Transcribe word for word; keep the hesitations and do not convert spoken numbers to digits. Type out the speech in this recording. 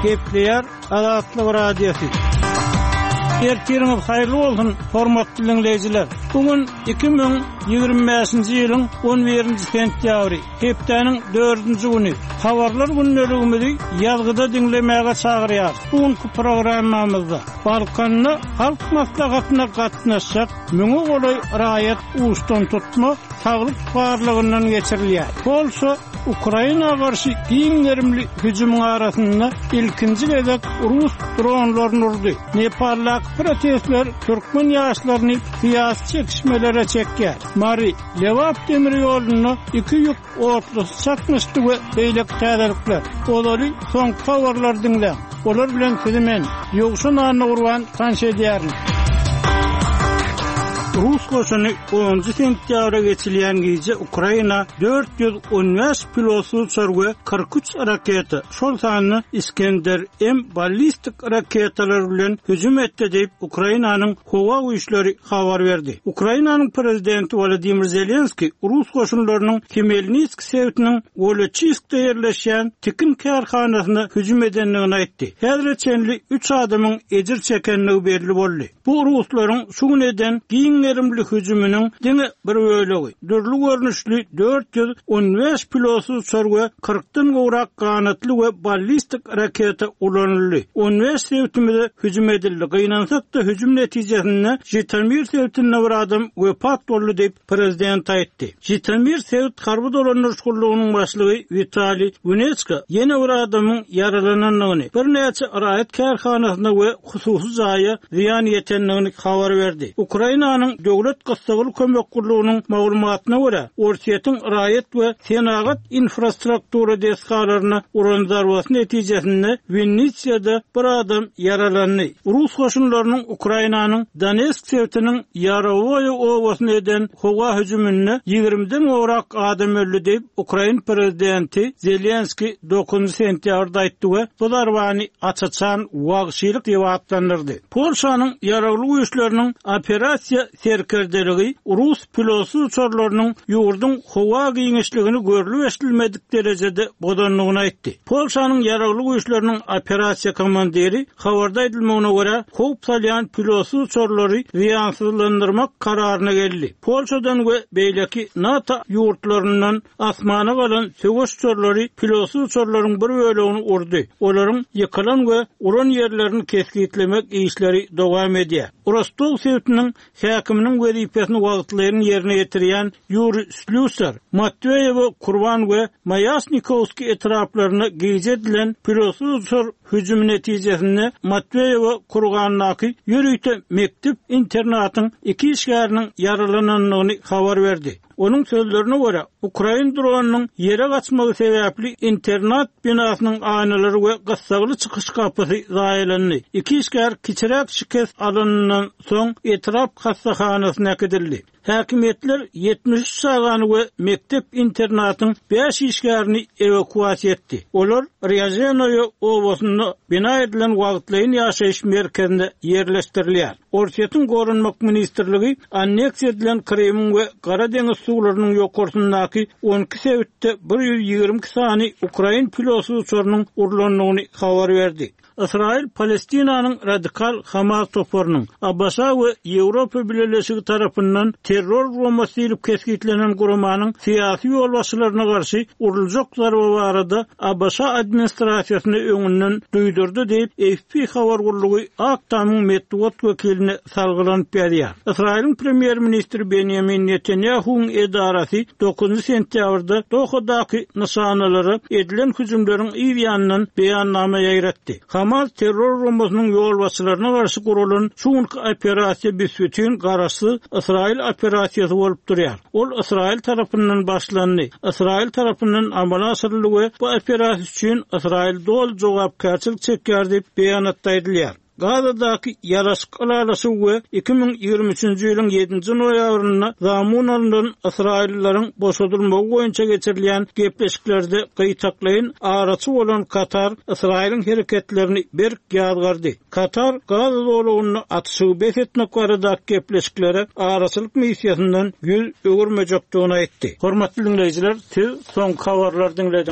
Gepleyer Azatlyk Radiosu. Ertiriniz hayırlı olsun, hormatly dinleyijiler. Bugün iki bin ýygrimi beşinji ýylyň on birinji sentýabry, hepdeniň dördünji güni. Habarlar günneligimizi ýazgyda dinlemäge çagyrýar. Bugünkü programmamyzda Balkanyny halk maslahatyna gatnaşjak müňe golay raýat uçtan tutma saglyk barlygyndan geçirilýär. Bolsa Ukraina garşy giňlerimli hüjümüň arasynda ilkinji gezek Rus dronlaryny urdy. Nepallyk protestler türkmen ýaşlaryny syýasy çekişmelere çekýär. Mari Lewap demir ýoluny iki ýük otly çakmışdy we beýlek täzelikler. Olary soň habarlar dinleň. Olar bilen ködemen ýogşun anyny urwan tanş edýär. Rus koşuny onunji sentýabra geçilýän gece Ukraina dört yüz on beş pilotsy uçurgy kırk üç raketa, şol sany İskender M ballistik raketalar bilen hüjüm etdi diýip Ukrainanyň howa güýçleri habar berdi. Ukrainanyň prezidenti Volodymyr Zelenski Rus koşunlarynyň Kemelnitsk sewtiniň Volochyskda ýerleşýän tikin karhanasyna hüjüm edenligini aýtdy. Häzirçenli üç adamyň ejir çekenligi belli boldy. Bu Ruslaryň şu güneden giň Nerimli hüjümüniň diňe bir bölegi. Dürli görnüşli dört yüz on beş pilotsy uçurgy kırkdan gowrak kanatly we ballistik raketa ulanyldy. on beş sewtimide hüjüm edildi. Gynansak da hüjüm netijesinde Jitomir sewtinde bir adam wepat boldy diýip prezident aýtdy. Jitomir sewt harby dolanýar şullugnyň başlygy Vitali Gunetska ýene bir adamyň yaralananlygyny, bir näçe raýat karhanasyna we hususy jaýa ziýan ýetenligini habar berdi. Ukrainanyň döwlet gysgaly kömek gurulunyň maglumatyna görä, Orsiýetiň raýat we senagat infrastruktura deskalaryna uran zarbaty netijesinde Vinnitsiýada bir adam yaralandy. Rus goşunlarynyň Ukrainanyň Donetsk sewtiniň Yarovoy owasyna eden howa hüjümine ýigrimden gowrak adam öldü diýip Ukraina prezidenti Zelenski dokuzunji sentýabrda aýtdy we bu zarbany açaçan wagşylyk diýip atlandyrdy. Polşanyň ýaragly güýçleriniň operasiýa serkerdeligi Rus pilotsy uçurlarynyň ýurdun howa giňişligini görülip eşdilmedik derejede bodanlygyny aýtdy. Polşanyň ýaragly güýçleriniň operasiýa komandiri habarda edilmegine görä, howp salýan pilotsy uçurlary ziýansızlandyrmak kararyna geldi. Polşadan we beýleki NATO ýurtlaryndan asmana galan söwüş uçurlary pilotsy uçurlaryň bir bölegini urdy. Olaryň ýykylan we uran ýerlerini keskitlemek işleri dowam edýär. Rostov sewtiniň häkiminiň wezipesini wagtlaryň ýerine ýetirýän Yuri Slusar, Matveyew, Kurban we Mayasnikovski etraplaryna gejedilen pilotsy uçur hüjüm netijesinde Matveyew Kurganyny ýürüýte mektep internatyň iki işgäriniň yaralananlygyny habar berdi. Onun sözlerine göre Ukraina dronunun yere kaçmağı sebepli internat binasynyň aynalary we gysgaly çykyş kapysy zaýalandy. İki işgär kiçirek şikest alanynyň soň etrap hastahanasyna näkedildi. Häkimetler yetmiş üç sagany we mektep internatyň beş işgärini evakuasiýa etdi. Olar Ryazenoy owasyna bina edilen wagtlaryň ýaşaýyş merkezine ýerleşdirilýär. Orsiýetiň gorunmak ministrligi anneksiýa edilen Kremň we Gara deňiz suwlarynyň ýokursundaky on iki sewtde bir yüz ýygrimi iki sany Ukraina pilotsy uçurynyň urulanlygyny habar berdi. İsrail, Palestinanyň radikal Hamas toplarynyň Abbasa we Ýewropa Birleşigi tarapyndan terror bombasy edip keskitlenen gurumanyň syýasy ýolbaşçylaryna garşy uruljak zarba barada Abbasa administrasiýasyny öňünden duýdurdy diýip F P habar gurulugy Aktamyň medeniýet wekiline salgylanyp berýär. İsrailň premier ministri Benjamin Netanyahu'nun edarasy dokuzunji sentýabrda Dohadaky nişanalary edilen hüjümleriň ýanyndan beýannama ýaýratdy. Hamas terror bombasının ýolbaşçylaryna garşy gurulan şuňky operasiýa büsbütün garaşy İsrail operasiýasy bolup durýar. Ol İsrail tarapyndan başlandy. İsrail tarapyndan amala asyryldy we bu operasiýa üçin İsrail dol jogapkärçilik çekýär diýip beýanatda edilýär. Gazadaky ýaraşyk alalasy we iki bin ýygrimi üçinji ýylyň ýedinji noýabryna zamunlaryndan İsraillilerin boşadylmagy boýunça geçirilýän gepleşiklerde gyýtaklaýyn araçy bolan Katar İsrailin hereketlerini bir ýadgardy. Katar Gaza dowlatyny atyşy besetmek barada gepleşiklere araçylyk missiýasyndan ýüz öwürmejekdigini aýtdy. Hormatly dinleýijiler, siz soň habarlar dinlediniz.